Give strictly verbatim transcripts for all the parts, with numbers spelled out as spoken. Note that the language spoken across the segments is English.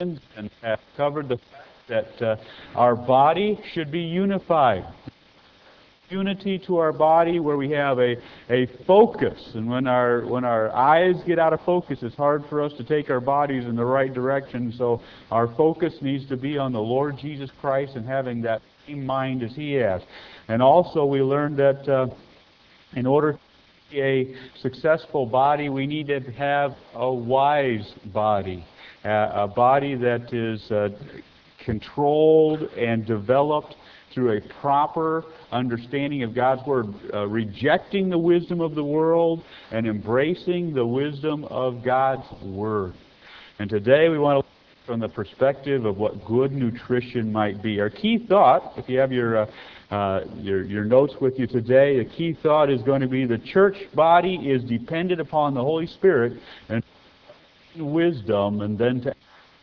and have covered the fact that uh, our body should be unified. Unity to our body where we have a, a focus. And when our when our eyes get out of focus, it's hard for us to take our bodies in the right direction. So our focus needs to be on the Lord Jesus Christ and having that same mind as He has. And also we learned that uh, in order to be a successful body, we need to have a wise body. Uh, a body that is uh, controlled and developed through a proper understanding of God's Word, uh, rejecting the wisdom of the world and embracing the wisdom of God's Word. And today we want to look from the perspective of what good nutrition might be. Our key thought, if you have your uh, uh, your, your notes with you today, the key thought is going to be the church body is dependent upon the Holy Spirit and wisdom, and then to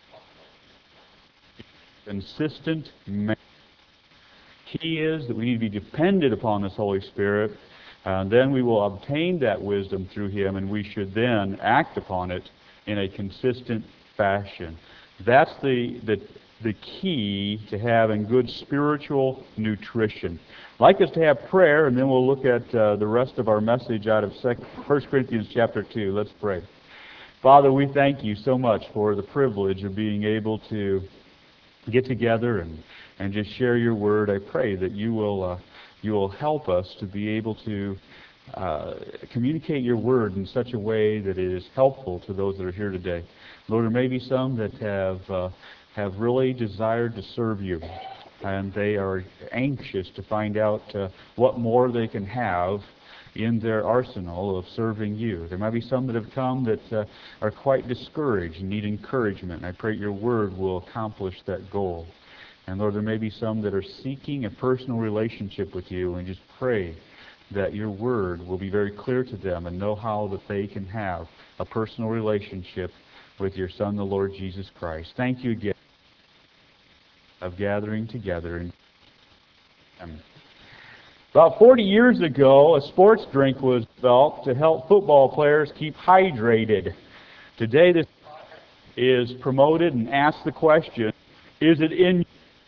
consistent man. Key is that we need to be dependent upon this Holy Spirit, and then we will obtain that wisdom through Him, and we should then act upon it in a consistent fashion. That's the the, the key to having good spiritual nutrition. I'd like us to have prayer, and then we'll look at uh, the rest of our message out of First Corinthians chapter two. Let's pray. Father, we thank You so much for the privilege of being able to get together and, and just share Your Word. I pray that You will uh, You will help us to be able to uh, communicate Your Word in such a way that it is helpful to those that are here today. Lord, there may be some that have uh, have really desired to serve You, and they are anxious to find out uh, what more they can have in their arsenal of serving You. There might be some that have come that uh, are quite discouraged and need encouragement. I pray Your Word will accomplish that goal. And Lord, there may be some that are seeking a personal relationship with You, and just pray that Your Word will be very clear to them and know how that they can have a personal relationship with Your Son, the Lord Jesus Christ. Thank You again of gathering together. And about forty years ago, a sports drink was developed to help football players keep hydrated. Today, this is promoted and asks the question, is it in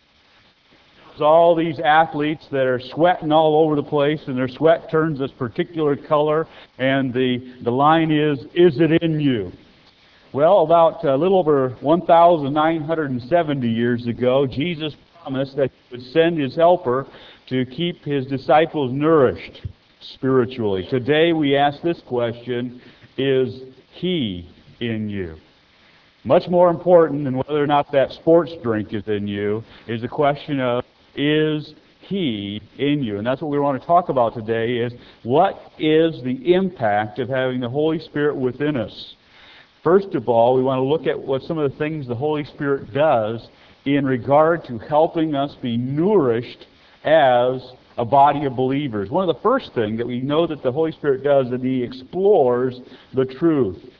all these athletes that are sweating all over the place, and their sweat turns this particular color, and the, the line is, is it in you? Well, about a little over one thousand nine hundred seventy years ago, Jesus promised that He would send His helper to keep His disciples nourished spiritually. Today we ask this question, is He in you? Much more important than whether or not that sports drink is in you is the question of, is He in you? And that's what we want to talk about today, is what is the impact of having the Holy Spirit within us? First of all, we want to look at what some of the things the Holy Spirit does in regard to helping us be nourished as a body of believers. One of the first things that we know that the Holy Spirit does is that He explores the truth.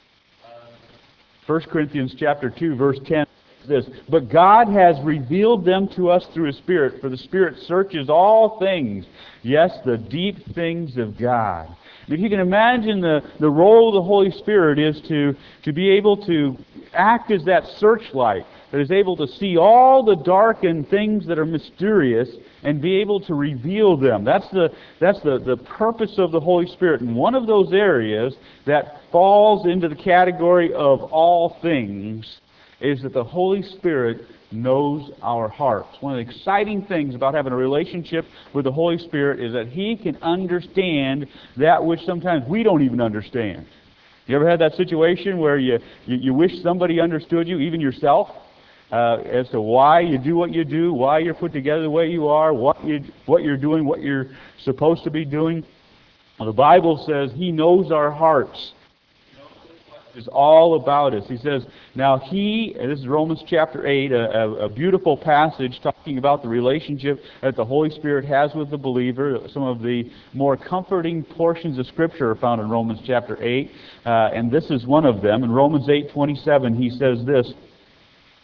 First Corinthians chapter two, verse ten says this, but God has revealed them to us through His Spirit, for the Spirit searches all things, yes, the deep things of God. If you can imagine the, the role of the Holy Spirit is to, to be able to act as that searchlight that is able to see all the darkened things that are mysterious and be able to reveal them. That's the that's the, the purpose of the Holy Spirit. And one of those areas that falls into the category of all things is that the Holy Spirit knows our hearts. One of the exciting things about having a relationship with the Holy Spirit is that He can understand that which sometimes we don't even understand. You ever had that situation where you, you, you wish somebody understood you, even yourself, uh, as to why you do what you do, why you're put together the way you are, what, you, what you're doing, what you're supposed to be doing? Well, the Bible says He knows our hearts. Is all about us. He says, now He, and this is Romans chapter eight, a, a, a beautiful passage talking about the relationship that the Holy Spirit has with the believer. Some of the more comforting portions of Scripture are found in Romans chapter eight, uh, and this is one of them. In Romans eight twenty-seven, he says this,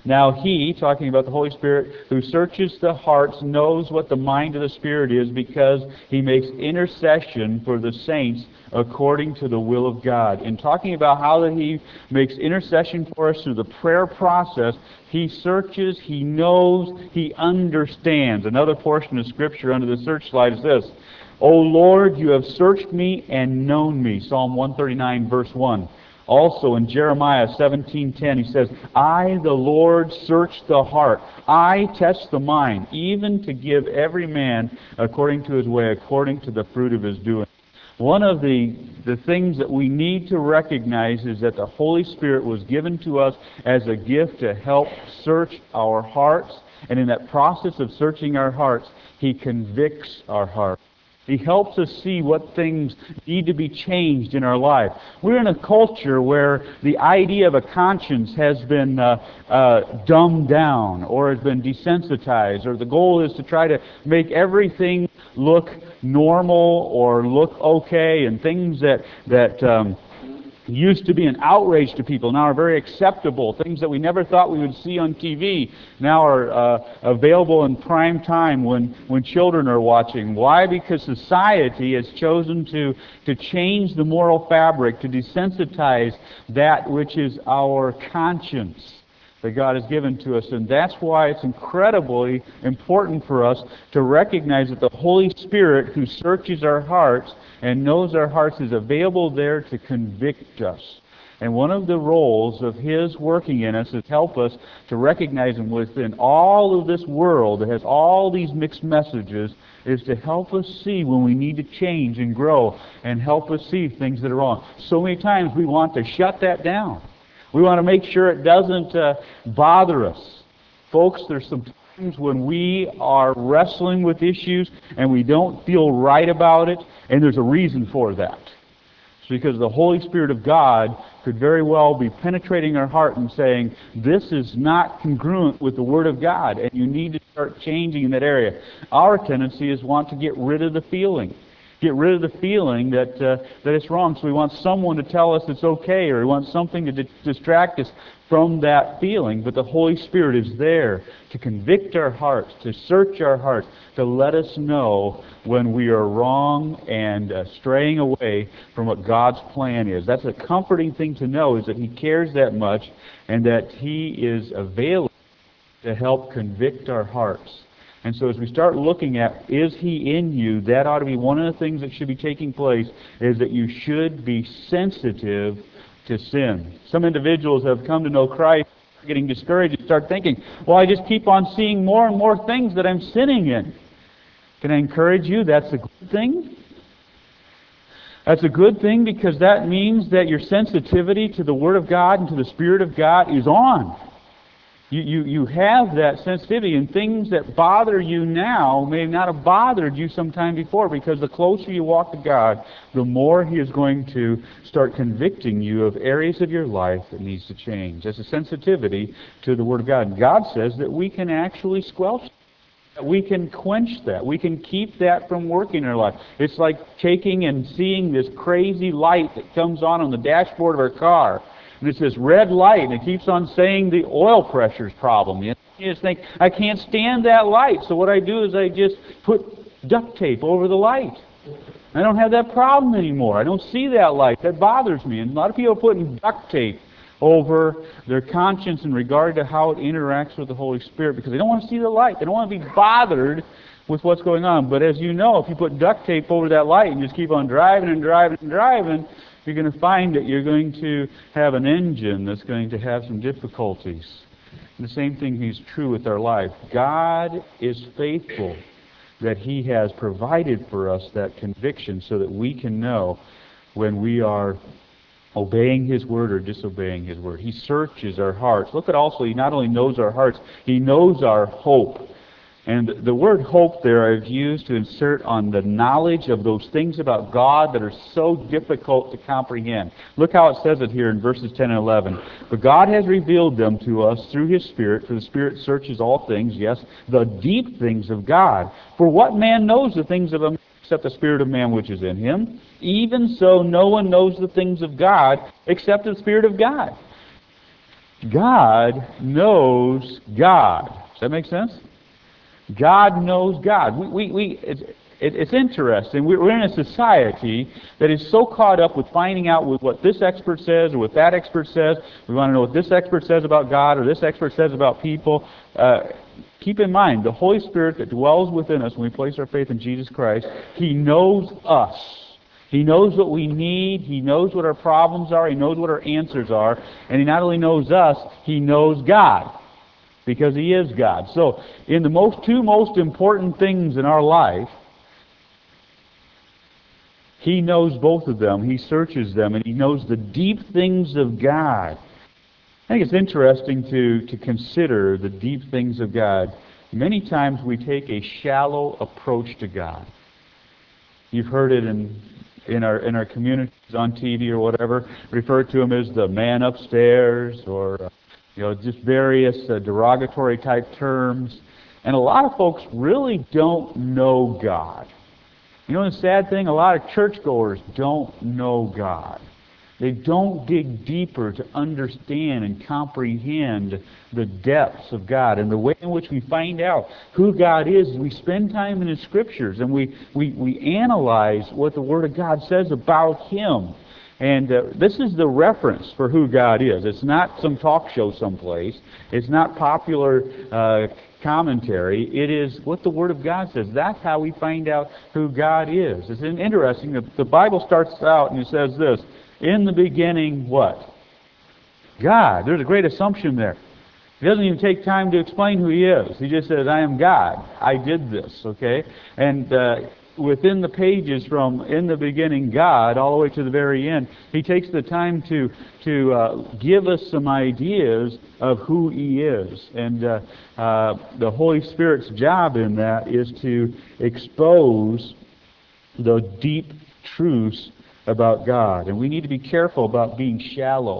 Now he, talking about the Holy Spirit, who searches the hearts, knows what the mind of the Spirit is, because he makes intercession for the saints according to the will of God. In talking about how that he makes intercession for us through the prayer process, he searches, he knows, he understands. Another portion of Scripture under the search slide is this: O Lord, you have searched me and known me. Psalm one thirty-nine, verse one. Also in Jeremiah seventeen ten, he says, I, the Lord, search the heart. I test the mind, even to give every man according to his way, according to the fruit of his doing. One of the, the things that we need to recognize is that the Holy Spirit was given to us as a gift to help search our hearts. And in that process of searching our hearts, he convicts our hearts. He helps us see what things need to be changed in our life. We're in a culture where the idea of a conscience has been uh, uh, dumbed down or has been desensitized, or the goal is to try to make everything look normal or look okay, and things that, that um, used to be an outrage to people now are very acceptable. Things that we never thought we would see on T V now are uh, available in prime time when, when children are watching. Why? Because society has chosen to, to change the moral fabric, to desensitize that which is our conscience that God has given to us. And that's why it's incredibly important for us to recognize that the Holy Spirit, who searches our hearts and knows our hearts, is available there to convict us. And one of the roles of His working in us is to help us to recognize Him within all of this world that has all these mixed messages, is to help us see when we need to change and grow, and help us see things that are wrong. So many times we want to shut that down. We want to make sure it doesn't uh, bother us. Folks, there's some times when we are wrestling with issues and we don't feel right about it, and there's a reason for that. It's because the Holy Spirit of God could very well be penetrating our heart and saying, this is not congruent with the Word of God, and you need to start changing in that area. Our tendency is want to get rid of the feeling. Get rid of the feeling that uh, that it's wrong. So we want someone to tell us it's okay, or we want something to di- distract us from that feeling. But the Holy Spirit is there to convict our hearts, to search our hearts, to let us know when we are wrong and uh, straying away from what God's plan is. That's a comforting thing to know, is that He cares that much, and that He is available to help convict our hearts. And so as we start looking at, is He in you, that ought to be one of the things that should be taking place, is that you should be sensitive to sin. Some individuals have come to know Christ, getting discouraged, and start thinking, well, I just keep on seeing more and more things that I'm sinning in. Can I encourage you? That's a good thing. That's a good thing, because that means that your sensitivity to the Word of God and to the Spirit of God is on. You, you, you have that sensitivity, and things that bother you now may not have bothered you sometime before, because the closer you walk to God, the more He is going to start convicting you of areas of your life that needs to change. That's a sensitivity to the Word of God. And God says that we can actually squelch that. We can quench that. We can keep that from working in our life. It's like taking and seeing this crazy light that comes on on the dashboard of our car. And it's this red light, and it keeps on saying the oil pressure's problem. You just think, I can't stand that light. So what I do is I just put duct tape over the light. I don't have that problem anymore. I don't see that light. That bothers me. And a lot of people are putting duct tape over their conscience in regard to how it interacts with the Holy Spirit, because they don't want to see the light. They don't want to be bothered with what's going on. But as you know, if you put duct tape over that light and just keep on driving and driving and driving, you're going to find that you're going to have an engine that's going to have some difficulties. And the same thing is true with our life. God is faithful that He has provided for us that conviction so that we can know when we are obeying His Word or disobeying His Word. He searches our hearts. Look at also, He not only knows our hearts, He knows our hope. And the word hope there I've used to insert on the knowledge of those things about God that are so difficult to comprehend. Look how it says it here in verses ten and eleven. But God has revealed them to us through His Spirit, for the Spirit searches all things, yes, the deep things of God. For what man knows the things of a man except the Spirit of man which is in him? Even so, no one knows the things of God except the Spirit of God. God knows God. Does that make sense? God knows God. We, we, we, it's, it, it's interesting. We're, we're in a society that is so caught up with finding out with what this expert says or what that expert says. We want to know what this expert says about God or this expert says about people. Uh, keep in mind, the Holy Spirit that dwells within us when we place our faith in Jesus Christ, He knows us. He knows what we need. He knows what our problems are. He knows what our answers are. And He not only knows us, He knows God, because He is God. So, in the most two most important things in our life, He knows both of them. He searches them, and He knows the deep things of God. I think it's interesting to, to consider the deep things of God. Many times we take a shallow approach to God. You've heard it in in our in our communities on T V or whatever, referred to Him as the man upstairs, or uh, you know, just various uh, derogatory type terms. And a lot of folks really don't know God. You know the sad thing? A lot of churchgoers don't know God. They don't dig deeper to understand and comprehend the depths of God. And the way in which we find out who God is, we spend time in His Scriptures, and we, we, we analyze what the Word of God says about Him. And uh, this is the reference for who God is. It's not some talk show someplace. It's not popular uh, commentary. It is what the Word of God says. That's how we find out who God is. It's interesting that the Bible starts out and it says this: in the beginning, what? God. There's a great assumption there. He doesn't even take time to explain who He is. He just says, I am God. I did this, okay? And uh, within the pages from in the beginning, God, all the way to the very end, He takes the time to, to uh, give us some ideas of who He is. And uh, uh, the Holy Spirit's job in that is to expose the deep truths about God. And we need to be careful about being shallow.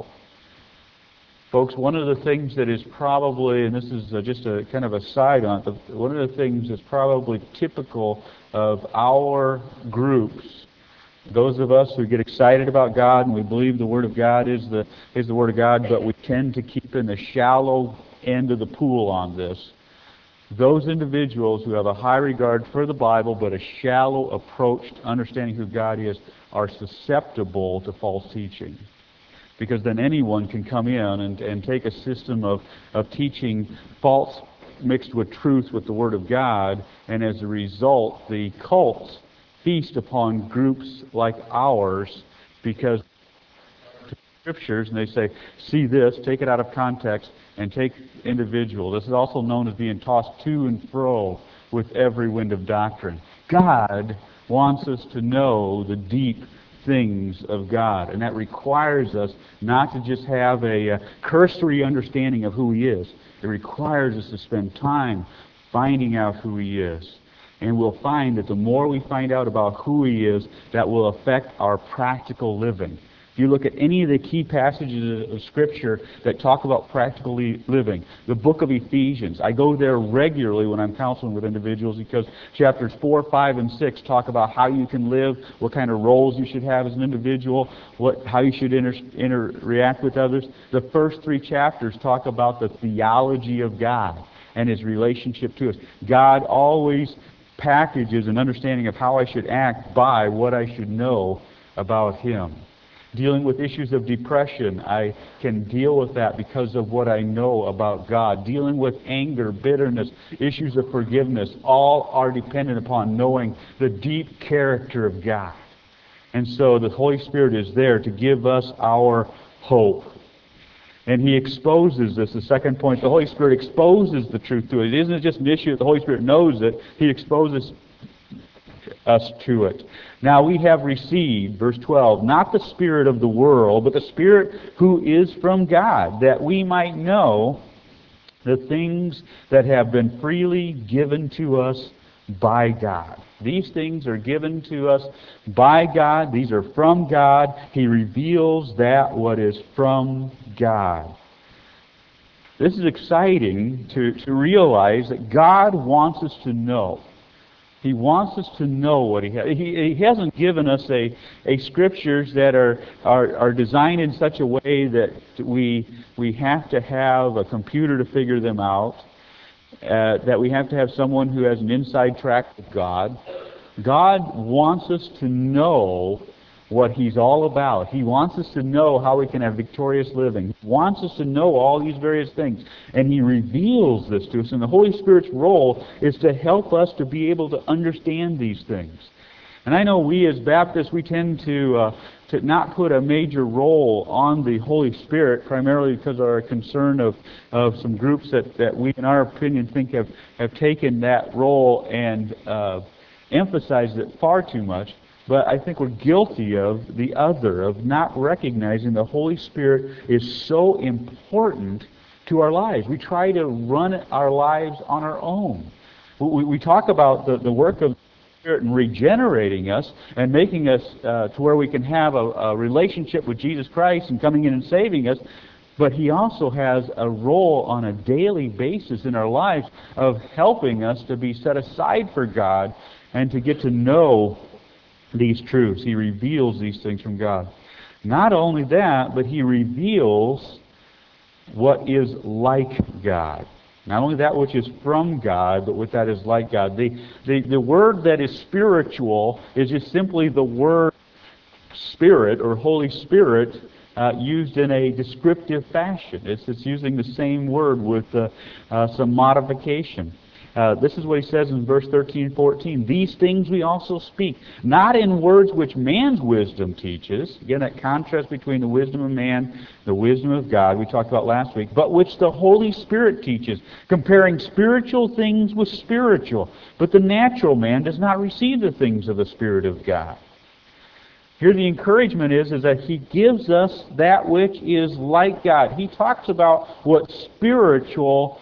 Folks, one of the things that is probably, and this is uh, just a kind of a side on it, but one of the things that's probably typical of our groups, those of us who get excited about God and we believe the Word of God is the is the Word of God, but we tend to keep in the shallow end of the pool on this. Those individuals who have a high regard for the Bible but a shallow approach to understanding who God is are susceptible to false teaching. Because then anyone can come in and, and take a system of, of teaching false mixed with truth with the Word of God, and as a result, the cults feast upon groups like ours because Scriptures, and they say, see this, take it out of context, and take individual. This is also known as being tossed to and fro with every wind of doctrine. God wants us to know the deep things of God, and that requires us not to just have a, a cursory understanding of who He is. It requires us to spend time finding out who He is. And we'll find that the more we find out about who He is, that will affect our practical living. If you look at any of the key passages of Scripture that talk about practical living, the book of Ephesians, I go there regularly when I'm counseling with individuals because chapters four, five, and six talk about how you can live, what kind of roles you should have as an individual, what how you should inter, interact with others. The first three chapters talk about the theology of God and His relationship to us. God always packages an understanding of how I should act by what I should know about Him. Dealing with issues of depression, I can deal with that because of what I know about God. Dealing with anger, bitterness, issues of forgiveness, all are dependent upon knowing the deep character of God. And so the Holy Spirit is there to give us our hope. And He exposes this. The second point, the Holy Spirit exposes the truth to it. It isn't just an issue that the Holy Spirit knows it. He exposes us to it. Now we have received, verse twelve, not the spirit of the world, but the Spirit who is from God, that we might know the things that have been freely given to us by God. These things are given to us by God. These are from God. He reveals that what is from God. This is exciting to, to realize that God wants us to know He wants us to know what He has. He, he hasn't given us a, a scriptures that are, are, are designed in such a way that we, we have to have a computer to figure them out, uh, that we have to have someone who has an inside track with God. God wants us to know what He's all about. He wants us to know how we can have victorious living. He wants us to know all these various things. And He reveals this to us. And the Holy Spirit's role is to help us to be able to understand these things. And I know we as Baptists, we tend to, uh, to not put a major role on the Holy Spirit, primarily because of our concern of, of some groups that, that we, in our opinion, think have, have taken that role and uh, emphasized it far too much. But I think we're guilty of the other, of not recognizing the Holy Spirit is so important to our lives. We try to run our lives on our own. We, we talk about the, the work of the Spirit in regenerating us and making us uh, to where we can have a, a relationship with Jesus Christ and coming in and saving us. But He also has a role on a daily basis in our lives of helping us to be set aside for God and to get to know these truths. He reveals these things from God. Not only that, but He reveals what is like God. Not only that which is from God, but what that is like God. The, the, the word that is spiritual is just simply the word Spirit or Holy Spirit uh, used in a descriptive fashion. It's, it's using the same word with uh, uh, some modification. Uh, this is what He says in verse thirteen and fourteen. These things we also speak, not in words which man's wisdom teaches. Again, that contrast between the wisdom of man, the wisdom of God, we talked about last week, but which the Holy Spirit teaches, comparing spiritual things with spiritual. But the natural man does not receive the things of the Spirit of God. Here the encouragement is, is that He gives us that which is like God. He talks about what spiritual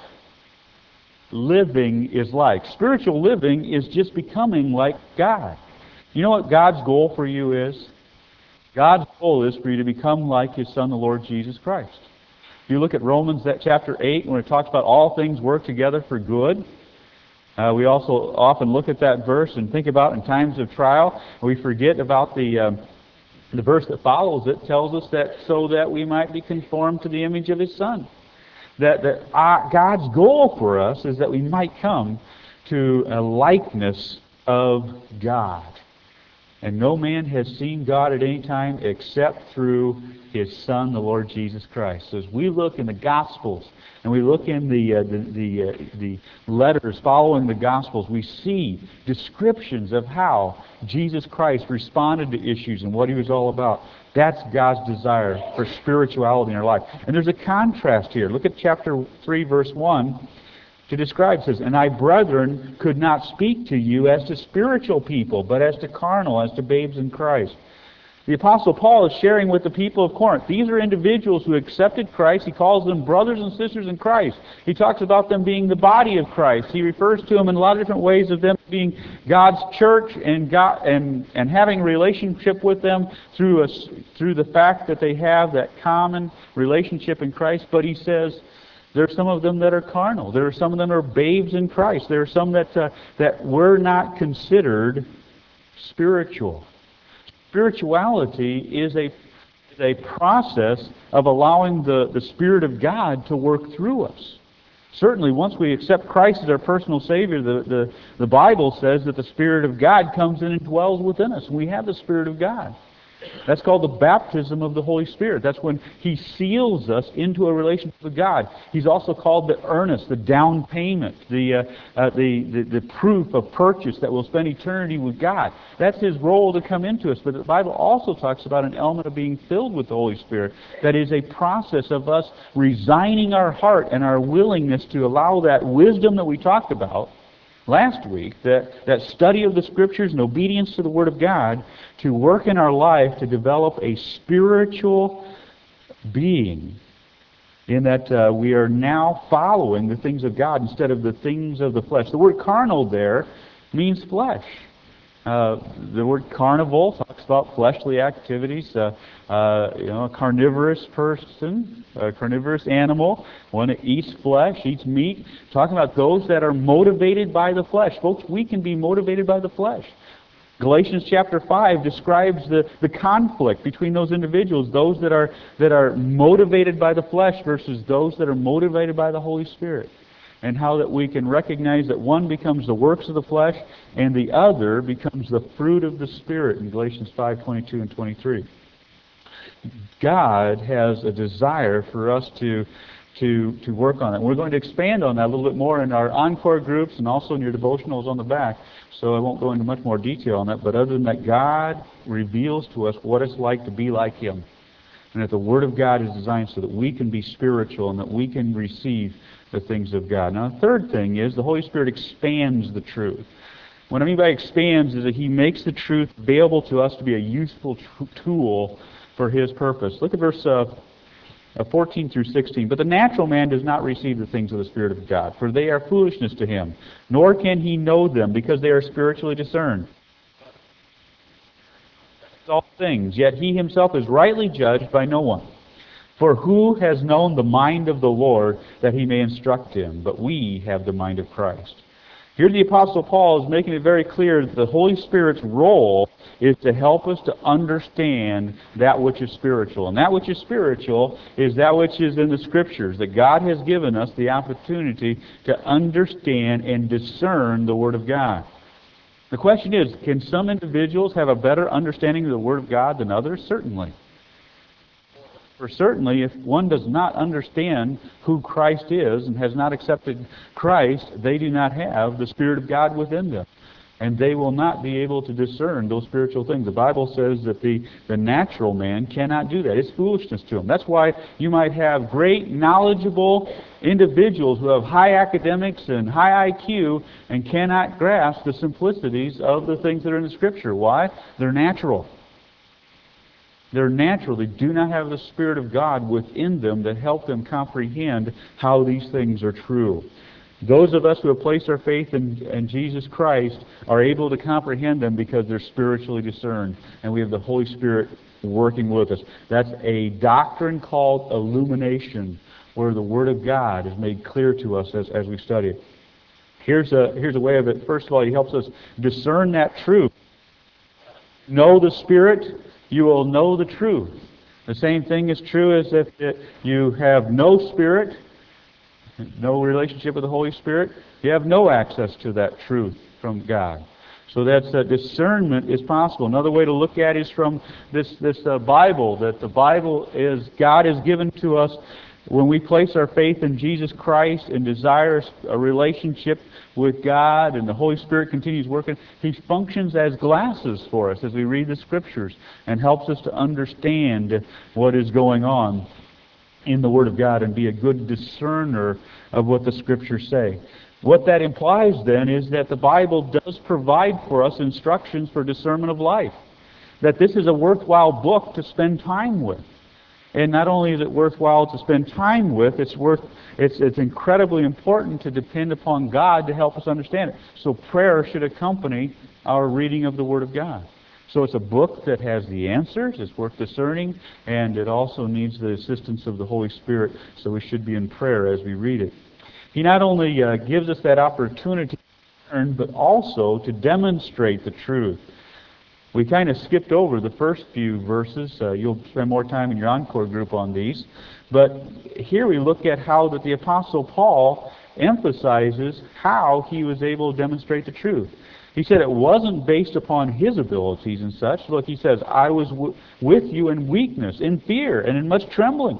living is like. Spiritual living is just becoming like God. You know what God's goal for you is? God's goal is for you to become like His Son, the Lord Jesus Christ. If you look at Romans that chapter eight, when it talks about all things work together for good, uh, we also often look at that verse and think about in times of trial. We forget about the um, the verse that follows it tells us that so that we might be conformed to the image of His Son. That, that our, God's goal for us is that we might come to a likeness of God. And no man has seen God at any time except through His Son, the Lord Jesus Christ. So as we look in the Gospels and we look in the uh, the the, uh, the letters following the Gospels, we see descriptions of how Jesus Christ responded to issues and what He was all about. That's God's desire for spirituality in our life. And there's a contrast here. Look at chapter three, verse one. To describe, it says, "And I, brethren, could not speak to you as to spiritual people, but as to carnal, as to babes in Christ." The Apostle Paul is sharing with the people of Corinth. These are individuals who accepted Christ. He calls them brothers and sisters in Christ. He talks about them being the body of Christ. He refers to them in a lot of different ways of them being God's church and God, and, and having a relationship with them through, a, through the fact that they have that common relationship in Christ. But he says, there are some of them that are carnal. There are some of them that are babes in Christ. There are some that, uh, that were not considered spiritual. Spirituality is a, is a process of allowing the, the Spirit of God to work through us. Certainly, once we accept Christ as our personal Savior, the, the, the Bible says that the Spirit of God comes in and dwells within us. We have the Spirit of God. That's called the baptism of the Holy Spirit. That's when He seals us into a relationship with God. He's also called the earnest, the down payment, the, uh, uh, the, the, the proof of purchase that we'll spend eternity with God. That's His role to come into us. But the Bible also talks about an element of being filled with the Holy Spirit. That is a process of us resigning our heart and our willingness to allow that wisdom that we talked about last week, that, that study of the Scriptures and obedience to the Word of God, to work in our life to develop a spiritual being, in that uh, we are now following the things of God instead of the things of the flesh. The word carnal there means flesh. Uh, the word carnivore talks about fleshly activities. Uh, uh, you know, a carnivorous person, a carnivorous animal, one that eats flesh, eats meat. Talking about those that are motivated by the flesh. Folks, we can be motivated by the flesh. Galatians chapter five describes the, the conflict between those individuals, those that are, that are motivated by the flesh versus those that are motivated by the Holy Spirit. And how that we can recognize that one becomes the works of the flesh and the other becomes the fruit of the Spirit in Galatians five twenty-two and twenty-three. God has a desire for us to, to, to work on it. We're going to expand on that a little bit more in our encore groups and also in your devotionals on the back. So I won't go into much more detail on that. But other than that, God reveals to us what it's like to be like Him. And that the Word of God is designed so that we can be spiritual and that we can receive the things of God. Now, the third thing is the Holy Spirit expands the truth. What I mean by expands is that He makes the truth available to us to be a useful t- tool for His purpose. Look at verse uh, fourteen through sixteen. But the natural man does not receive the things of the Spirit of God, for they are foolishness to him, nor can he know them, because they are spiritually discerned. All things, yet he himself is rightly judged by no one. For who has known the mind of the Lord that he may instruct him? But we have the mind of Christ. Here the Apostle Paul is making it very clear that the Holy Spirit's role is to help us to understand that which is spiritual. And that which is spiritual is that which is in the Scriptures, that God has given us the opportunity to understand and discern the Word of God. The question is, can some individuals have a better understanding of the Word of God than others? Certainly. For certainly, if one does not understand who Christ is and has not accepted Christ, they do not have the Spirit of God within them. And they will not be able to discern those spiritual things. The Bible says that the, the natural man cannot do that. It's foolishness to him. That's why you might have great, knowledgeable individuals who have high academics and high I Q and cannot grasp the simplicities of the things that are in the Scripture. Why? They're natural. They're natural. They do not have the Spirit of God within them that help them comprehend how these things are true. Those of us who have placed our faith in, in Jesus Christ are able to comprehend them because they're spiritually discerned, and we have the Holy Spirit working with us. That's a doctrine called illumination, where the Word of God is made clear to us as, as we study it. Here's a, here's a way of it. First of all, He helps us discern that truth. Know the Spirit, you will know the truth. The same thing is true as if it, you have no Spirit, no relationship with the Holy Spirit, you have no access to that truth from God. So that's uh, discernment is possible. Another way to look at it is from this this uh, Bible, that the Bible is, God has given to us when we place our faith in Jesus Christ and desire a relationship with God and the Holy Spirit continues working, He functions as glasses for us as we read the Scriptures and helps us to understand what is going on in the Word of God and be a good discerner of what the Scriptures say. What that implies then is that the Bible does provide for us instructions for discernment of life. That this is a worthwhile book to spend time with. And not only is it worthwhile to spend time with, it's worth it's it's incredibly important to depend upon God to help us understand it. So prayer should accompany our reading of the Word of God. So it's a book that has the answers, it's worth discerning, and it also needs the assistance of the Holy Spirit, so we should be in prayer as we read it. He not only uh, gives us that opportunity to learn, but also to demonstrate the truth. We kind of skipped over the first few verses. Uh, you'll spend more time in your encore group on these. But here we look at how that the Apostle Paul emphasizes how he was able to demonstrate the truth. He said it wasn't based upon his abilities and such. Look, he says, I was w- with you in weakness, in fear, and in much trembling.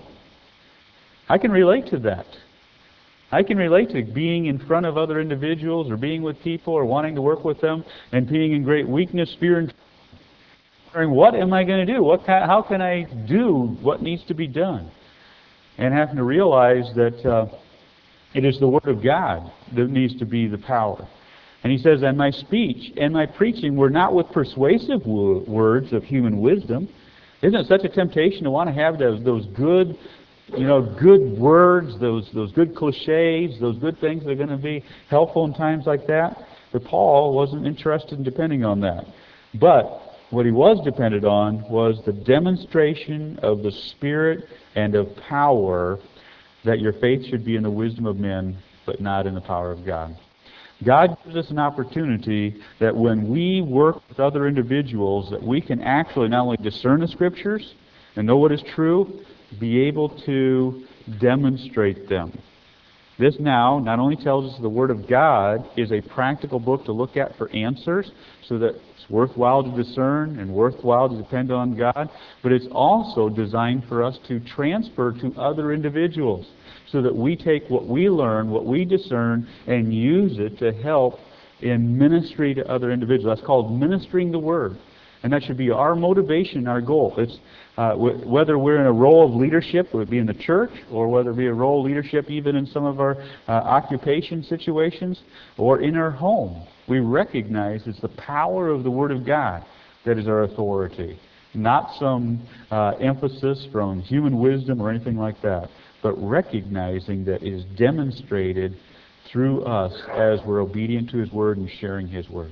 I can relate to that. I can relate to being in front of other individuals or being with people or wanting to work with them and being in great weakness, fear, and wondering, what am I going to do? What can, how can I do what needs to be done? And having to realize that uh, it is the Word of God that needs to be the power. And he says, and my speech and my preaching were not with persuasive wo- words of human wisdom. Isn't it such a temptation to want to have those, those good, you know, good words, those, those good cliches, those good things that are going to be helpful in times like that? But Paul wasn't interested in depending on that. But what he was dependent on was the demonstration of the Spirit and of power, that your faith should be in the wisdom of men, but not in the power of God. God gives us an opportunity that when we work with other individuals, that we can actually not only discern the Scriptures and know what is true, be able to demonstrate them. This now not only tells us the Word of God is a practical book to look at for answers, so that it's worthwhile to discern and worthwhile to depend on God, but it's also designed for us to transfer to other individuals, so that we take what we learn, what we discern, and use it to help in ministry to other individuals. That's called ministering the Word. And that should be our motivation, our goal. It's uh, w- whether we're in a role of leadership, it would be in the church, or whether it be a role of leadership even in some of our uh, occupation situations, or in our home. We recognize it's the power of the Word of God that is our authority, not some uh, emphasis from human wisdom or anything like that, but recognizing that it is demonstrated through us as we're obedient to His Word and sharing His Word.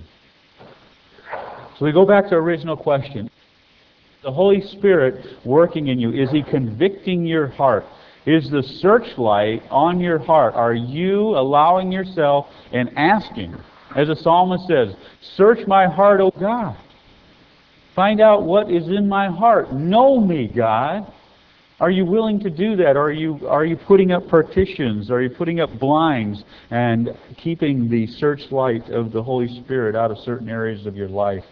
So we go back to our original question. The Holy Spirit working in you, is He convicting your heart? Is the searchlight on your heart? Are you allowing yourself and asking, as the psalmist says, search my heart, O God. Find out what is in my heart. Know me, God. Are you willing to do that? Are you are you putting up partitions? Are you putting up blinds and keeping the searchlight of the Holy Spirit out of certain areas of your life?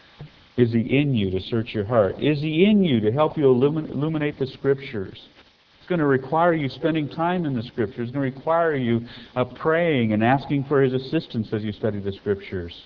Is He in you to search your heart? Is He in you to help you illumin- illuminate the Scriptures? It's going to require you spending time in the Scriptures. It's going to require you uh, praying and asking for His assistance as you study the Scriptures.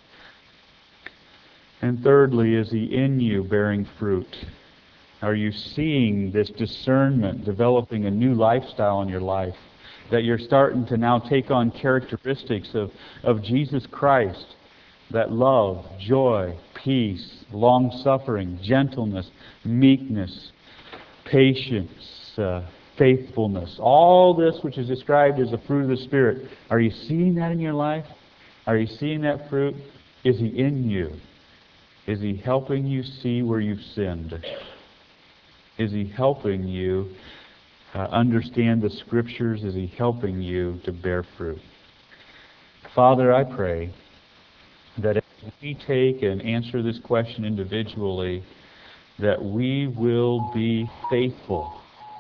And thirdly, is He in you bearing fruit? Are you seeing this discernment developing a new lifestyle in your life? That you're starting to now take on characteristics of, of Jesus Christ. That love, joy, peace, long-suffering, gentleness, meekness, patience, uh, faithfulness. All this which is described as the fruit of the Spirit. Are you seeing that in your life? Are you seeing that fruit? Is He in you? Is He helping you see where you've sinned? Is He helping you uh, understand the Scriptures? Is He helping you to bear fruit? Father, I pray that as we take and answer this question individually, that we will be faithful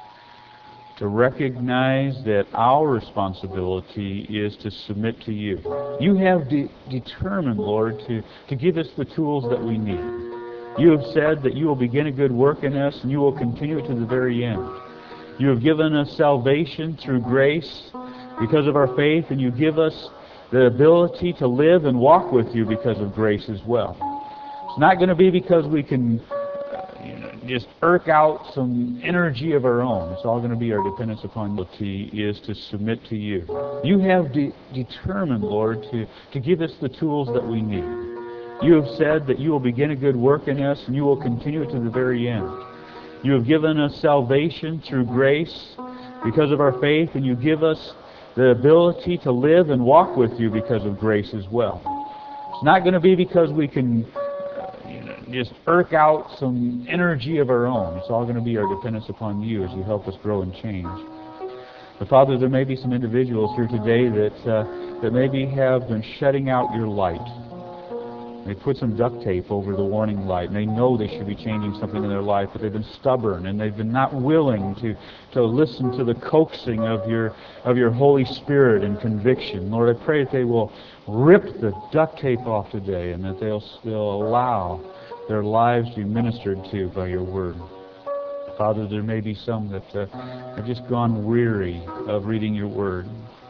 to recognize that our responsibility is to submit to You. You have de- determined, Lord, to, to give us the tools that we need. You have said that You will begin a good work in us and You will continue it to the very end. You have given us salvation through grace because of our faith, and You give us the ability to live and walk with You because of grace as well. It's not going to be because we can uh, you know, just irk out some energy of our own. It's all going to be our dependence upon You is to submit to You. You have de- determined, Lord, to, to give us the tools that we need. You have said that You will begin a good work in us and You will continue it to the very end. You have given us salvation through grace because of our faith, and You give us the ability to live and walk with You because of grace as well. It's not going to be because we can uh, you know, just irk out some energy of our own. It's all going to be our dependence upon You as You help us grow and change. But Father, there may be some individuals here today that uh, that maybe have been shutting out Your light. They put some duct tape over the warning light, and they know they should be changing something in their life, but they've been stubborn, and they've been not willing to, to listen to the coaxing of your of your Holy Spirit and conviction. Lord, I pray that they will rip the duct tape off today, and that they'll still allow their lives to be ministered to by Your Word. Father, there may be some that uh, have just gone weary of reading Your Word.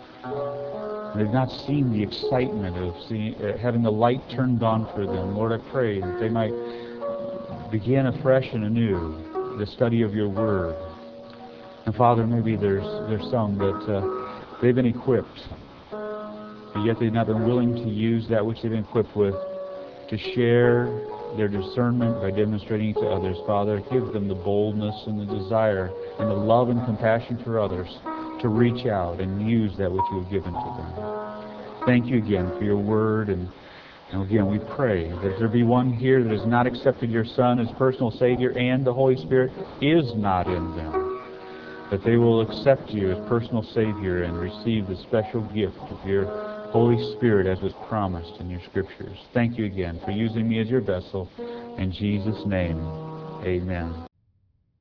They've not seen the excitement of seeing, uh, having the light turned on for them. Lord, I pray that they might begin afresh and anew the study of Your Word. And Father, maybe there's there's some that uh, they've been equipped, but yet they've not been willing to use that which they've been equipped with to share their discernment by demonstrating it to others. Father, give them the boldness and the desire and the love and compassion for others to reach out and use that which You have given to them. Thank You again for Your Word, and And again, we pray that if there be one here that has not accepted your Son as personal Savior and the Holy Spirit is not in them, that they will accept you as personal Savior and receive the special gift of your Holy Spirit as was promised in your Scriptures. Thank you again for using me as your vessel. In Jesus' name, amen.